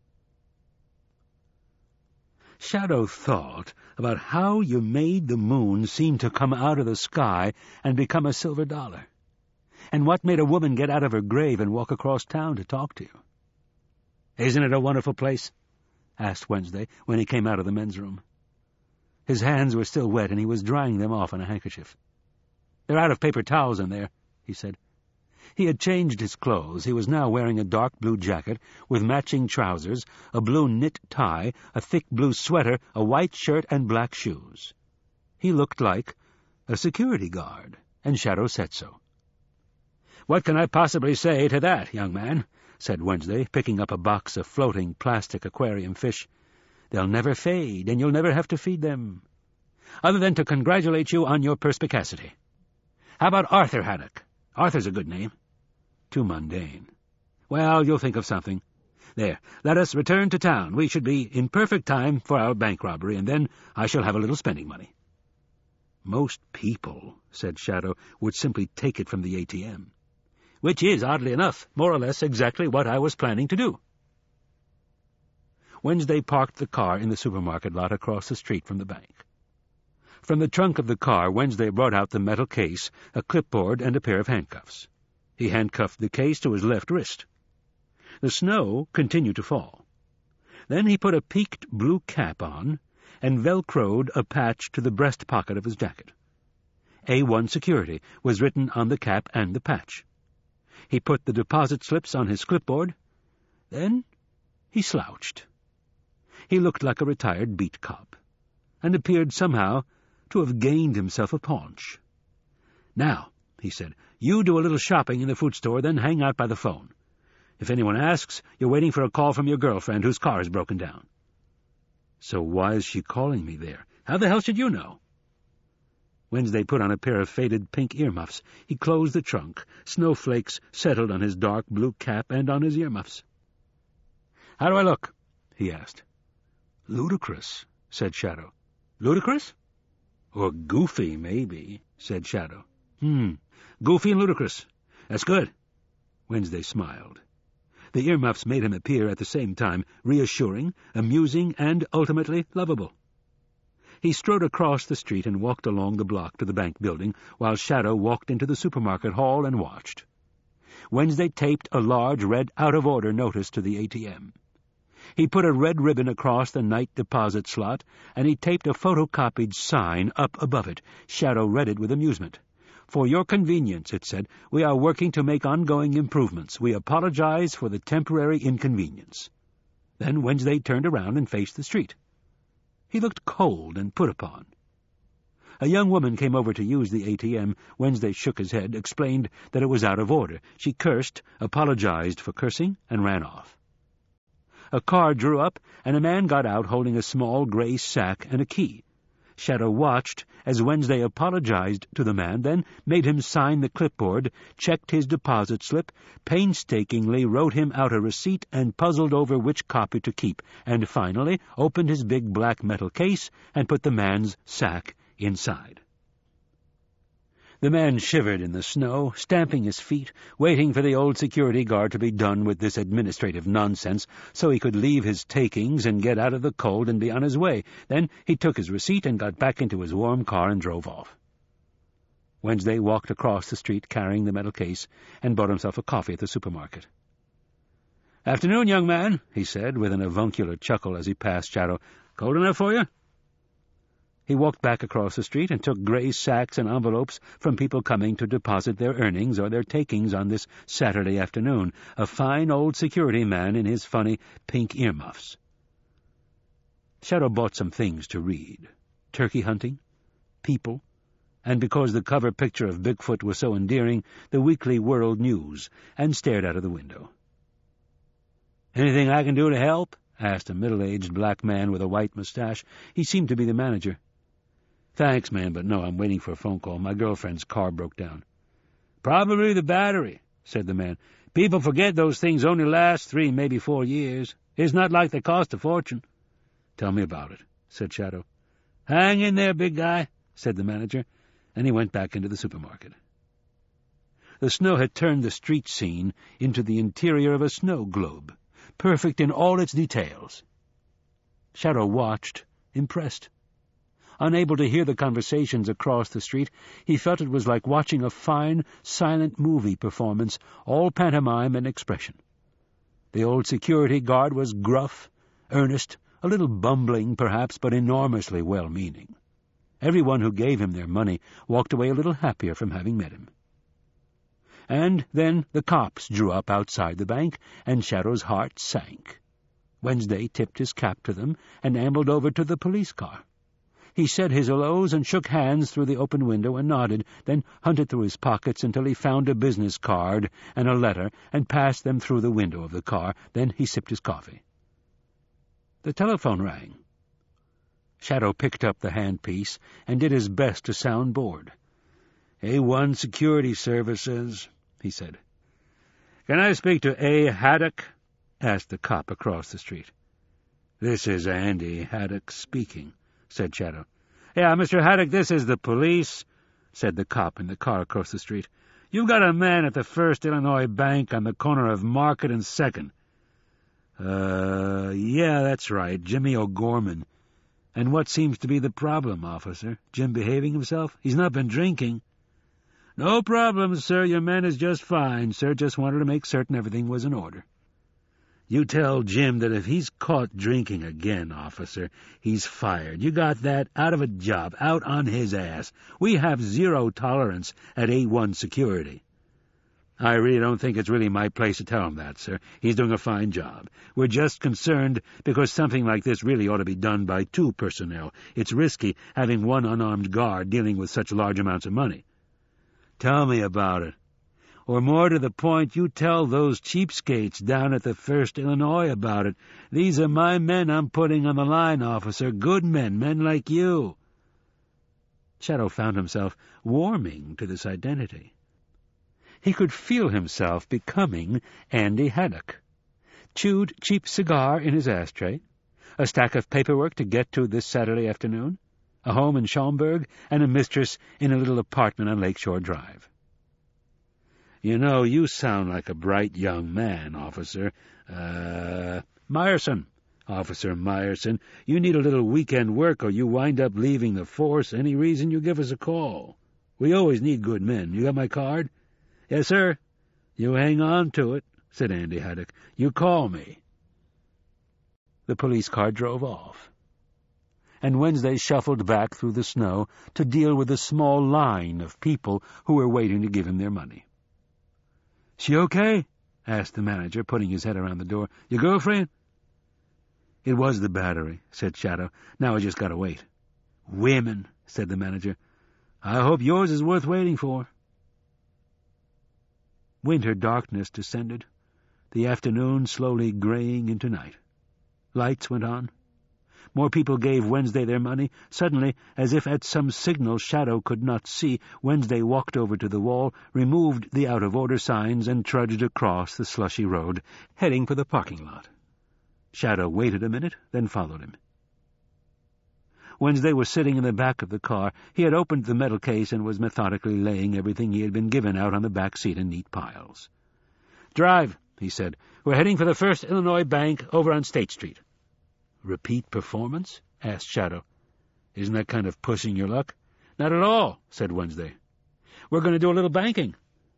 Shadow thought about how you made the moon seem to come out of the sky and become a silver dollar, and what made a woman get out of her grave and walk across town to talk to you. "Isn't it a wonderful place?" asked Wednesday when he came out of the men's room. His hands were still wet, and he was drying them off on a handkerchief. "They're out of paper towels in there," he said. He had changed his clothes. He was now wearing a dark blue jacket with matching trousers, a blue knit tie, a thick blue sweater, a white shirt, and black shoes. He looked like a security guard, and Shadow said so. "What can I possibly say to that, young man?" said Wednesday, picking up a box of floating plastic aquarium fish. "They'll never fade, and you'll never have to feed them. Other than to congratulate you on your perspicacity. How about Arthur Haddock? Arthur's a good name." "Too mundane." "Well, you'll think of something. There, let us return to town. We should be in perfect time for our bank robbery, and then I shall have a little spending money." "Most people," said Shadow, "would simply take it from the ATM." "Which is, oddly enough, more or less exactly what I was planning to do." Wednesday parked the car in the supermarket lot across the street from the bank. From the trunk of the car, Wednesday brought out the metal case, a clipboard, and a pair of handcuffs. He handcuffed the case to his left wrist. The snow continued to fall. Then he put a peaked blue cap on and velcroed a patch to the breast pocket of his jacket. A1 Security was written on the cap and the patch. He put the deposit slips on his clipboard. Then he slouched. He looked like a retired beat cop, and appeared somehow to have gained himself a paunch. "Now," he said, "you do a little shopping in the fruit store, then hang out by the phone. If anyone asks, you're waiting for a call from your girlfriend whose car is broken down." "So why is she calling me there?" "How the hell should you know?" Wednesday put on a pair of faded pink earmuffs. He closed the trunk. Snowflakes settled on his dark blue cap and on his earmuffs. "How do I look?" he asked. "Ludicrous," said Shadow. "Ludicrous?" "Or goofy, maybe," said Shadow. Goofy and ludicrous. That's good." Wednesday smiled. The earmuffs made him appear at the same time reassuring, amusing, and ultimately lovable. He strode across the street and walked along the block to the bank building, while Shadow walked into the supermarket hall and watched. Wednesday taped a large red out-of-order notice to the ATM. He put a red ribbon across the night deposit slot, and he taped a photocopied sign up above it. Shadow read it with amusement. "For your convenience," it said, "we are working to make ongoing improvements. We apologize for the temporary inconvenience." Then Wednesday turned around and faced the street. He looked cold and put upon. A young woman came over to use the ATM. Wednesday shook his head, explained that it was out of order. She cursed, apologized for cursing, and ran off. A car drew up, and a man got out holding a small gray sack and a key. Shadow watched as Wednesday apologized to the man, then made him sign the clipboard, checked his deposit slip, painstakingly wrote him out a receipt, and puzzled over which copy to keep, and finally opened his big black metal case and put the man's sack inside. The man shivered in the snow, stamping his feet, waiting for the old security guard to be done with this administrative nonsense so he could leave his takings and get out of the cold and be on his way. Then he took his receipt and got back into his warm car and drove off. Wednesday walked across the street carrying the metal case and bought himself a coffee at the supermarket. "Afternoon, young man," he said, with an avuncular chuckle as he passed Shadow. "Cold enough for you?" He walked back across the street and took gray sacks and envelopes from people coming to deposit their earnings or their takings on this Saturday afternoon, a fine old security man in his funny pink earmuffs. Shadow bought some things to read: turkey hunting, People, and because the cover picture of Bigfoot was so endearing, the Weekly World News, and stared out of the window. "Anything I can do to help?" asked a middle-aged black man with a white mustache. He seemed to be the manager. "Thanks, man, but no, I'm waiting for a phone call. My girlfriend's car broke down." "Probably the battery," said the man. "People forget those things only last 3, maybe 4 years. It's not like they cost a fortune." "Tell me about it," said Shadow. "Hang in there, big guy," said the manager, and he went back into the supermarket. The snow had turned the street scene into the interior of a snow globe, perfect in all its details. Shadow watched, impressed. Unable to hear the conversations across the street, he felt it was like watching a fine, silent movie performance, all pantomime and expression. The old security guard was gruff, earnest, a little bumbling, perhaps, but enormously well-meaning. Everyone who gave him their money walked away a little happier from having met him. And then the cops drew up outside the bank, and Shadow's heart sank. Wednesday tipped his cap to them and ambled over to the police car. He said his hellos and shook hands through the open window and nodded, then hunted through his pockets until he found a business card and a letter and passed them through the window of the car. Then he sipped his coffee. The telephone rang. Shadow picked up the handpiece and did his best to sound bored. "A1 Security Services," he said. "Can I speak to A. Haddock?" asked the cop across the street. "This is Andy Haddock speaking," said Shadow. "Yeah, Mr. Haddock, this is the police," said the cop in the car across the street. "You've got a man at the First Illinois Bank on the corner of Market and 2nd. Yeah, that's right, Jimmy O'Gorman. And what seems to be the problem, officer? Jim behaving himself? He's not been drinking." "No problem, sir. Your man is just fine, sir. Just wanted to make certain everything was in order." "You tell Jim that if he's caught drinking again, officer, he's fired. You got that? Out of a job, out on his ass. We have 0 tolerance at A1 Security." "I really don't think it's really my place to tell him that, sir. He's doing a fine job. We're just concerned because something like this really ought to be done by 2 personnel. It's risky having one unarmed guard dealing with such large amounts of money." "Tell me about it. Or more to the point, you tell those cheapskates down at the First Illinois about it. These are my men I'm putting on the line, officer. Good men, men like you." Shadow found himself warming to this identity. He could feel himself becoming Andy Haddock. Chewed cheap cigar in his ashtray, a stack of paperwork to get to this Saturday afternoon, a home in Schaumburg, and a mistress in a little apartment on Lakeshore Drive. You know, you sound like a bright young man, Officer. Meyerson. Officer Meyerson, you need a little weekend work or you wind up leaving the force. Any reason, you give us a call. We always need good men. You got my card? Yes, sir. You hang on to it, said Andy Haddock. You call me. The police car drove off, and Wednesday shuffled back through the snow to deal with a small line of people who were waiting to give him their money. "She okay?" asked the manager, putting his head around the door. "Your girlfriend?" "It was the battery," said Shadow. "Now I just gotta wait." "Women," said the manager. "I hope yours is worth waiting for." Winter darkness descended, the afternoon slowly graying into night. Lights went on. More people gave Wednesday their money. Suddenly, as if at some signal Shadow could not see, Wednesday walked over to the wall, removed the out-of-order signs, and trudged across the slushy road, heading for the parking lot. Shadow waited a minute, then followed him. Wednesday was sitting in the back of the car. He had opened the metal case and was methodically laying everything he had been given out on the back seat in neat piles. "Drive," he said. "We're heading for the First Illinois Bank over on State Street." "Repeat performance?" asked Shadow. "Isn't that kind of pushing your luck?" "Not at all," said Wednesday. "We're going to do a little banking."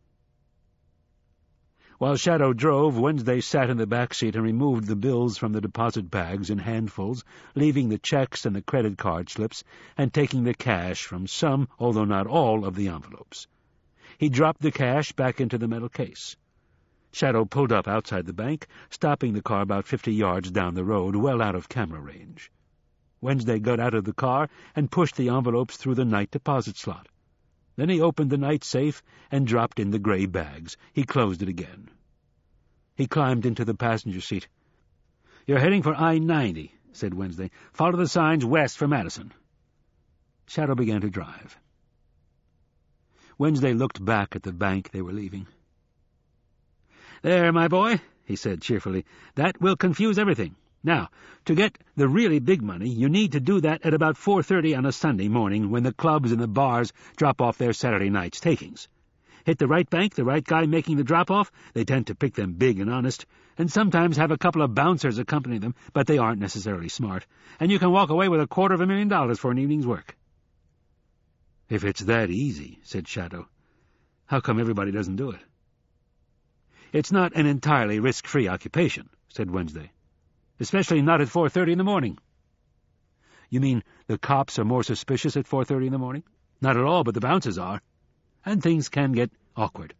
While Shadow drove, Wednesday sat in the back seat and removed the bills from the deposit bags in handfuls, leaving the checks and the credit card slips, and taking the cash from some, although not all, of the envelopes. He dropped the cash back into the metal case. Shadow pulled up outside the bank, stopping the car about 50 yards down the road, well out of camera range. Wednesday got out of the car and pushed the envelopes through the night deposit slot. Then he opened the night safe and dropped in the gray bags. He closed it again. He climbed into the passenger seat. "You're heading for I-90, said Wednesday. "Follow the signs west for Madison." Shadow began to drive. Wednesday looked back at the bank they were leaving. "There, my boy," he said cheerfully. "That will confuse everything. Now, to get the really big money, you need to do that at about 4:30 on a Sunday morning when the clubs and the bars drop off their Saturday night's takings. Hit the right bank, the right guy making the drop-off. They tend to pick them big and honest, and sometimes have a couple of bouncers accompany them, but they aren't necessarily smart, and you can walk away with $250,000 for an evening's work." "If it's that easy," said Shadow, "how come everybody doesn't do it?" "It's not an entirely risk-free occupation," said Wednesday. "Especially not at 4:30 in the morning." "You mean the cops are more suspicious at 4:30 in the morning?" "Not at all, but the bouncers are. And things can get awkward."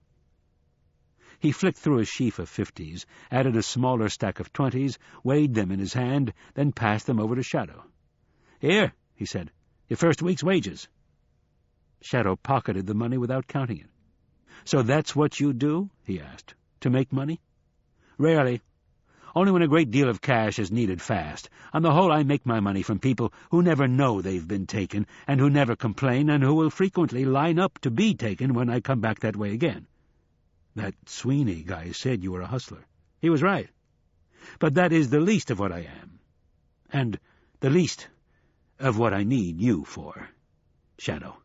He flicked through a sheaf of 50s, added a smaller stack of 20s, weighed them in his hand, then passed them over to Shadow. "Here," he said, "your first week's wages." Shadow pocketed the money without counting it. "So that's what you do?" he asked. "To make money?" "Rarely. Only when a great deal of cash is needed fast. On the whole, I make my money from people who never know they've been taken, and who never complain, and who will frequently line up to be taken when I come back that way again." "That Sweeney guy said you were a hustler." "He was right. But that is the least of what I am, and the least of what I need you for, Shadow."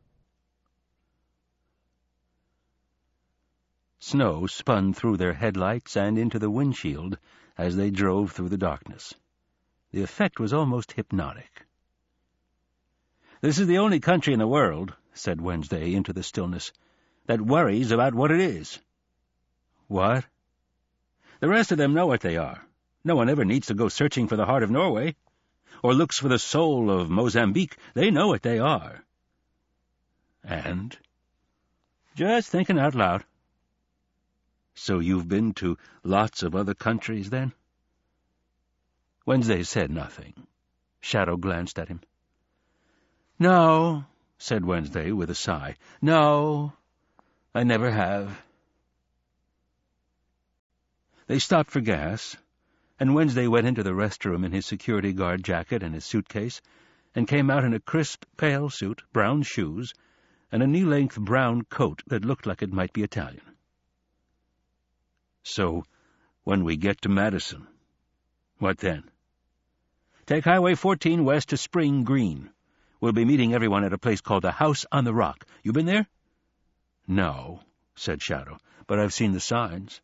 Snow spun through their headlights and into the windshield as they drove through the darkness. The effect was almost hypnotic. "This is the only country in the world," said Wednesday into the stillness, "that worries about what it is." "What?" "The rest of them know what they are. No one ever needs to go searching for the heart of Norway, or looks for the soul of Mozambique. They know what they are." "And?" "Just thinking out loud." "So you've been to lots of other countries, then?" Wednesday said nothing. Shadow glanced at him. "No," said Wednesday with a sigh. "No, I never have." They stopped for gas, and Wednesday went into the restroom in his security guard jacket and his suitcase, and came out in a crisp, pale suit, brown shoes, and a knee-length brown coat that looked like it might be Italian. "So, when we get to Madison, what then?" "Take Highway 14 west to Spring Green. We'll be meeting everyone at a place called the House on the Rock. You been there?" "No," said Shadow, "but I've seen the signs."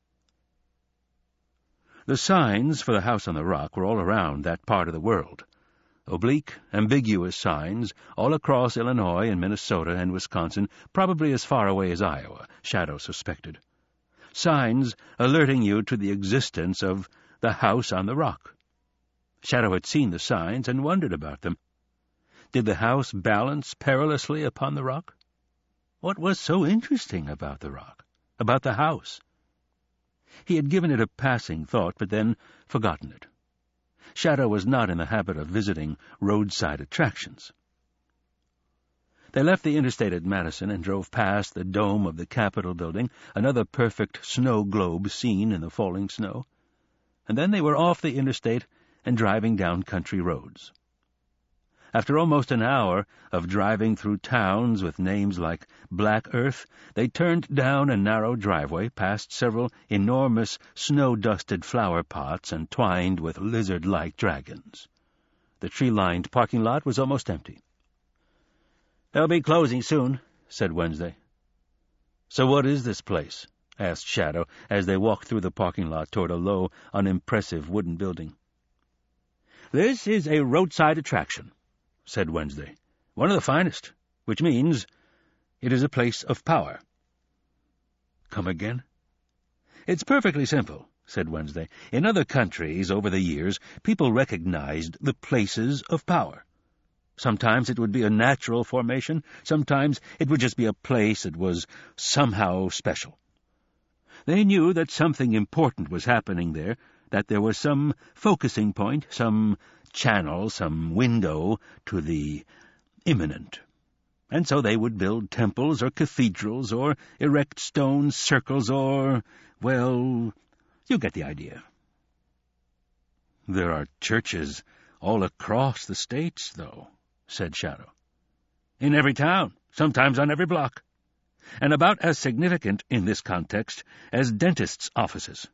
The signs for the house on the rock were all around that part of the world. Oblique, ambiguous signs, all across Illinois and Minnesota and Wisconsin, probably as far away as Iowa, Shadow suspected. Signs alerting you to the existence of the house on the rock. Shadow had seen the signs and wondered about them. Did the house balance perilously upon the rock? What was so interesting about the rock, about the house? He had given it a passing thought, but then forgotten it. Shadow was not in the habit of visiting roadside attractions. They left the interstate at Madison and drove past the dome of the Capitol building, another perfect snow globe seen in the falling snow. And then they were off the interstate and driving down country roads. After almost an hour of driving through towns with names like Black Earth, they turned down a narrow driveway past several enormous snow-dusted flower pots entwined with lizard-like dragons. The tree-lined parking lot was almost empty. "They'll be closing soon," said Wednesday. "So what is this place?" asked Shadow as they walked through the parking lot toward a low, unimpressive wooden building. "This is a roadside attraction," said Wednesday. "One of the finest, which means it is a place of power." "Come again?" "It's perfectly simple," said Wednesday. "In other countries, over the years, people recognized the places of power. Sometimes it would be a natural formation, sometimes it would just be a place that was somehow special. They knew that something important was happening there, that there was some focusing point, some channel, some window to the imminent. And so they would build temples or cathedrals or erect stone circles or, well, you get the idea." "There are churches all across the states, though," said Shadow. "In every town, sometimes on every block, and about as significant in this context as dentists' offices.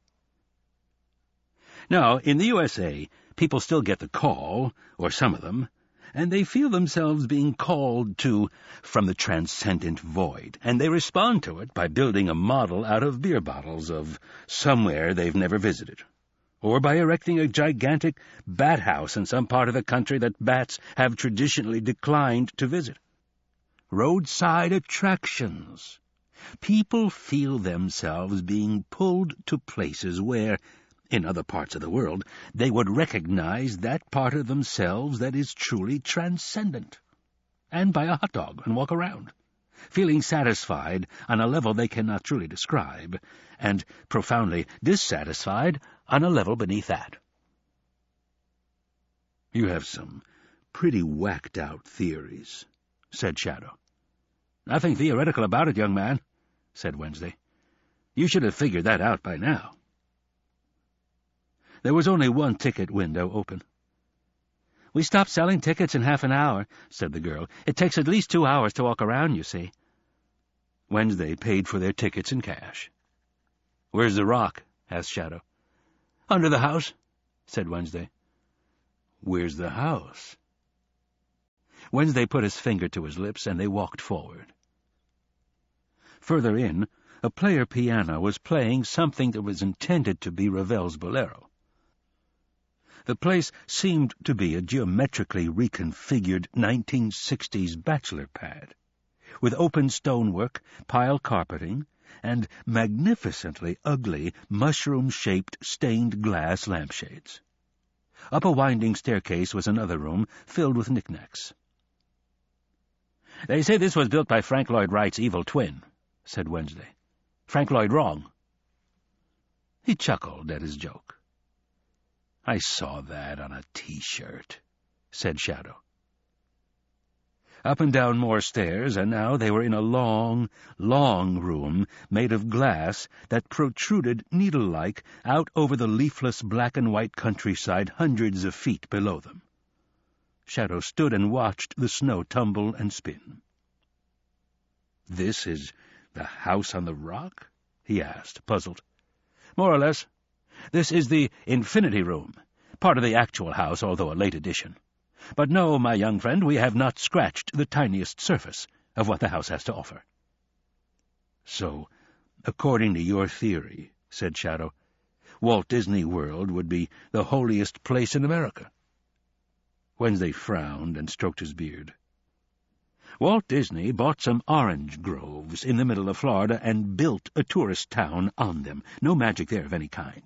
Now, in the USA, people still get the call, or some of them, and they feel themselves being called to from the transcendent void, and they respond to it by building a model out of beer bottles of somewhere they've never visited, or by erecting a gigantic bat house in some part of the country that bats have traditionally declined to visit. Roadside attractions. People feel themselves being pulled to places where, in other parts of the world, they would recognize that part of themselves that is truly transcendent, and buy a hot dog and walk around, feeling satisfied on a level they cannot truly describe, and profoundly dissatisfied on a level beneath that." "You have some pretty whacked-out theories," said Shadow. "Nothing theoretical about it, young man," said Wednesday. "You should have figured that out by now." There was only one ticket window open. "We stopped selling tickets in half an hour," said the girl. "It takes at least 2 hours to walk around, you see." Wednesday paid for their tickets in cash. "Where's the rock?" asked Shadow. "Under the house," said Wednesday. "Where's the house?" Wednesday put his finger to his lips, and they walked forward. Further in, a player piano was playing something that was intended to be Ravel's Bolero. The place seemed to be a geometrically reconfigured 1960s bachelor pad, with open stonework, pile carpeting, and magnificently ugly, mushroom-shaped stained glass lampshades. Up a winding staircase was another room filled with knickknacks. "They say this was built by Frank Lloyd Wright's evil twin," said Wednesday. "Frank Lloyd Wrong." He chuckled at his joke. "I saw that on a T-shirt," said Shadow. Up and down more stairs, and now they were in a long, long room made of glass that protruded needle-like out over the leafless black-and-white countryside hundreds of feet below them. Shadow stood and watched the snow tumble and spin. "This is the house on the rock?" he asked, puzzled. "More or less. This is the Infinity Room, part of the actual house, although a late addition. But no, my young friend, we have not scratched the tiniest surface of what the house has to offer." "So According to your theory, said Shadow, Walt Disney World would be the holiest place in America. Wednesday frowned and stroked his beard. Walt Disney bought some orange groves in the middle of Florida and built a tourist town on them. No magic there of any kind.